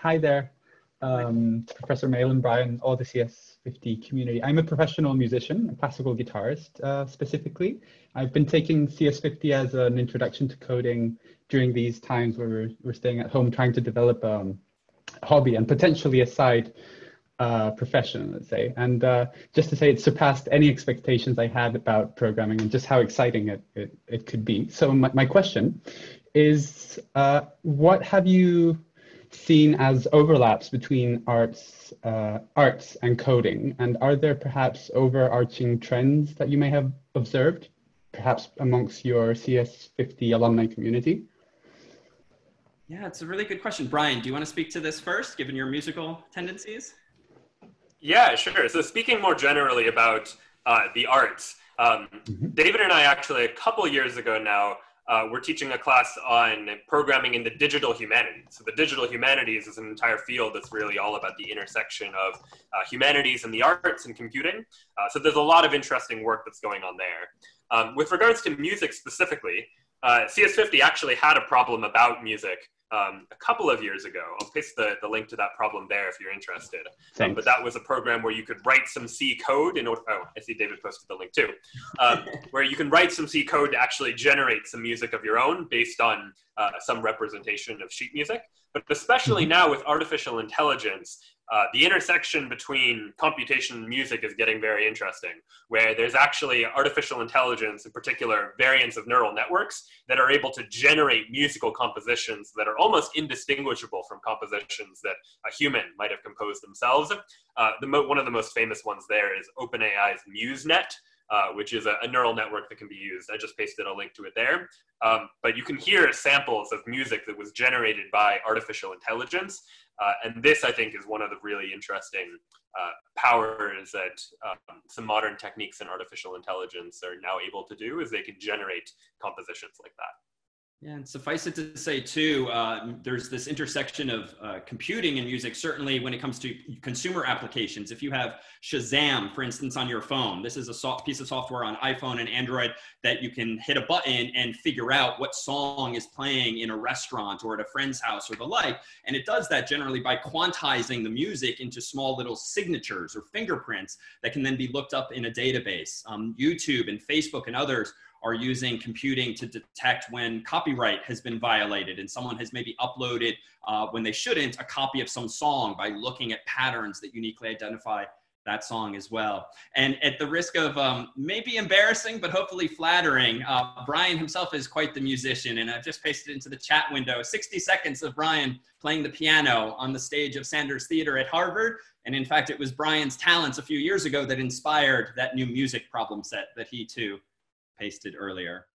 Hi there, Professor Malin, Brian, all the CS50 community. I'm a professional musician, a classical guitarist specifically. I've been taking CS50 as an introduction to coding during these times where we're staying at home trying to develop a hobby and potentially a side profession, let's say. And just to say, it surpassed any expectations I had about programming and just how exciting it could be. So my question is, what have you seen as overlaps between arts and coding? And are there perhaps overarching trends that you may have observed, perhaps amongst your CS50 alumni community? Yeah, it's a really good question. Brian, do you want to speak to this first, given your musical tendencies? Yeah, sure. So speaking more generally about the arts, David and I actually a couple years ago now, we're teaching a class on programming in the digital humanities. So the digital humanities is an entire field that's really all about the intersection of humanities and the arts and computing. So there's a lot of interesting work that's going on there. With regards to music specifically, CS50 actually had a problem about music a couple of years ago. I'll paste the link to that problem there if you're interested. But that was a program where you could write some C code in order, oh, I see David posted the link too, where you can write some C code to actually generate some music of your own based on some representation of sheet music. But especially now with artificial intelligence, the intersection between computation and music is getting very interesting, where there's actually artificial intelligence, in particular variants of neural networks, that are able to generate musical compositions that are almost indistinguishable from compositions that a human might have composed themselves. One of the most famous ones there is OpenAI's MuseNet, which is a neural network that can be used. I just pasted a link to it there. But you can hear samples of music that was generated by artificial intelligence. And this, I think, is one of the really interesting powers that some modern techniques in artificial intelligence are now able to do, is they can generate compositions like that. Yeah, and suffice it to say too, there's this intersection of computing and music, certainly when it comes to consumer applications. If you have Shazam, for instance, on your phone, this is a piece of software on iPhone and Android that you can hit a button and figure out what song is playing in a restaurant or at a friend's house or the like. And it does that generally by quantizing the music into small little signatures or fingerprints that can then be looked up in a database. YouTube and Facebook and others are using computing to detect when copyright has been violated and someone has maybe uploaded, when they shouldn't, a copy of some song by looking at patterns that uniquely identify that song as well. And at the risk of maybe embarrassing, but hopefully flattering, Brian himself is quite the musician, and I've just pasted into the chat window 60 seconds of Brian playing the piano on the stage of Sanders Theater at Harvard. And in fact, it was Brian's talents a few years ago that inspired that new music problem set that he too pasted earlier.